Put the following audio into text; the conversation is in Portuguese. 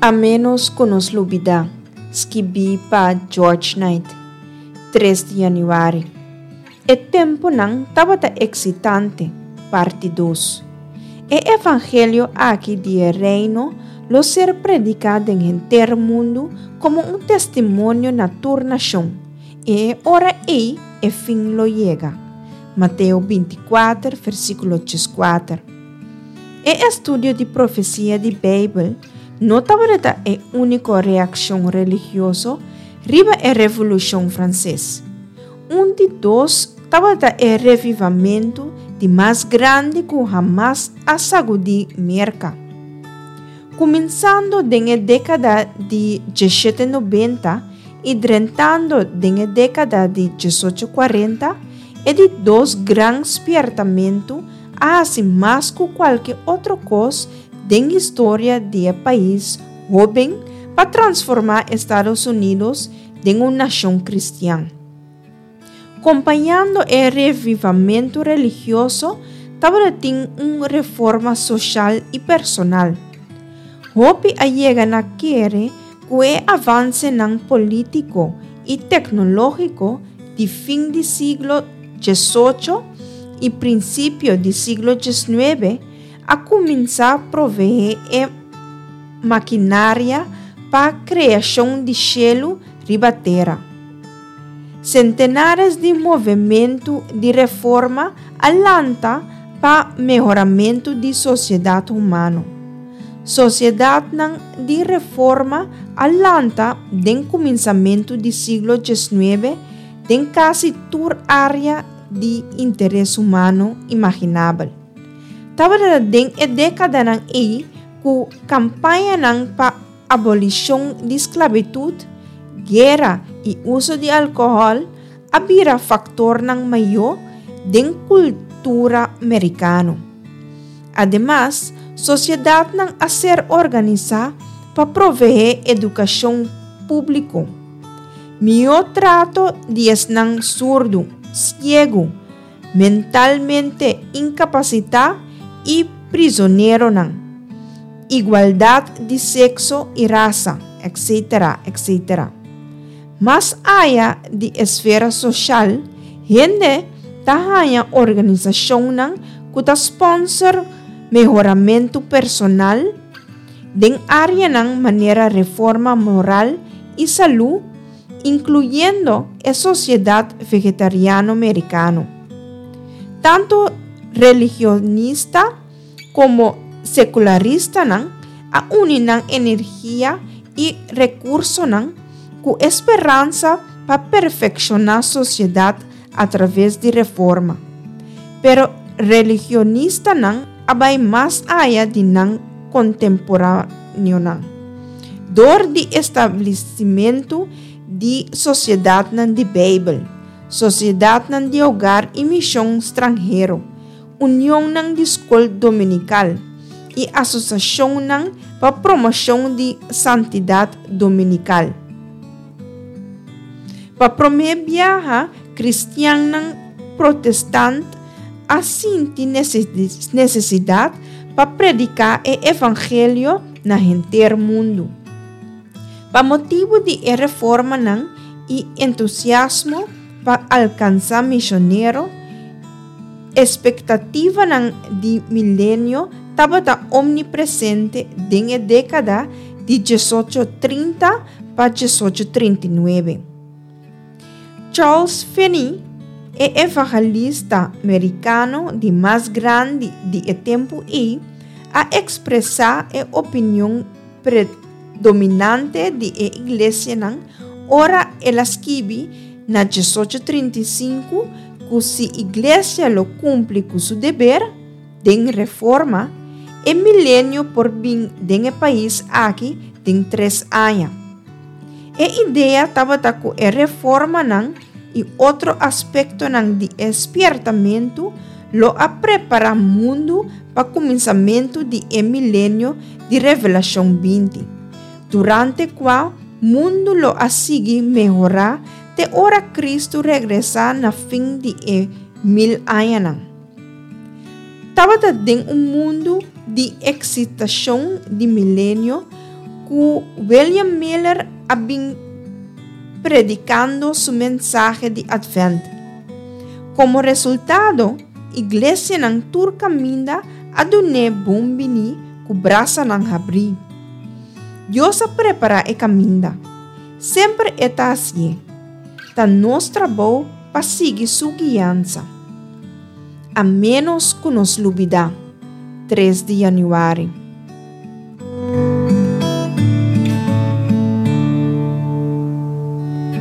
A menos que nos olvida, escrevi para George Knight, 3 de januário. O tempo não estava excitante, parte 2. O evangelho aqui de reino lo ser predicado em inteiro mundo como um testemunho na tua nação. E ora aí, o fim lo chega. Mateus 24, versículo 4. O estudo de profecia de Bíblia não estava a única reação religiosa riba a Revolução Francesa. De dois estava o revivamento de mais grande que jamais a sacudir merca. Começando na década de 1790 e drentando na década de 1840, e de dois grandes despertamentos assim mais que qualquer outra coisa da história do país jovem para transformar Estados Unidos em uma nação cristã. Acompanhando o revivamento religioso, estava tendo uma reforma social e personal. Hope a chega na querer que o avanço político e tecnológico de fim do século XVIII e princípio do século XIX a começar a prover maquinária para a criação de gelo riba terra. Centenares de movimentos de reforma alanta para melhoramento da sociedade humana. Sociedade de reforma alanta desde o começamento do século XIX em quase toda área de interesse humano imaginável. Estava na década aí com campanha para abolição de esclavitud, guerra e uso de álcool habira fator maior da cultura americana. Ademais, sociedade a ser organizada para prover educação pública. Melhor trato de não surdo, cego, mentalmente incapacitado e prisioneiro. Igualdade de sexo e raça, etc., etc. Mas área de esfera social, gente tahanha organização que ta sponsor melhoramento personal, den área maneira reforma moral e saúde, incluyendo a sociedade vegetariana americana. Tanto religionista como secularista a unir energia e recursos com esperança para perfeccionar a sociedade através de reforma. Pero religionista abai mais área de contemporâneo. Dor de estabelecimento de sociedade de Bíblia, sociedade de hogar e missão estrangeiro, união de escola dominical e associação para promoção de santidade dominical. Para promover viajar cristiana protestante, assim tem necessidade para predicar o evangelho na inteiro mundo. Para motivo de reforma e entusiasmo para alcançar missioneiro, expectativa de milênio estava omnipresente desde a década de 1830 para 1839. Charles Finney, evangelista americano de mais grande de tempo e a expressar a opinião predominante de igreja ora ela escreve na 1835 que se a igreja lo cumpre com seu dever de reforma, o milênio por vir do país aqui tem 3 anos. A ideia estava com a reforma e outro aspecto de despertamento lo a preparar o mundo para o começamento do milênio de Revelação 20, durante o qual o mundo lo a seguir melhorar de hora Cristo regressar na fim de 1000 anos. Estava em mundo de excitação de milênio que William Miller abin predicando su mensaje de Advento. Como resultado, iglesia ng Turcaminda adune bumbini ku brasa ng habri. Dios a prepara e caminda. Sempre eta así. Tan nostra bo pasigi su guianza. A menos que nos lubida. 3 de Januário.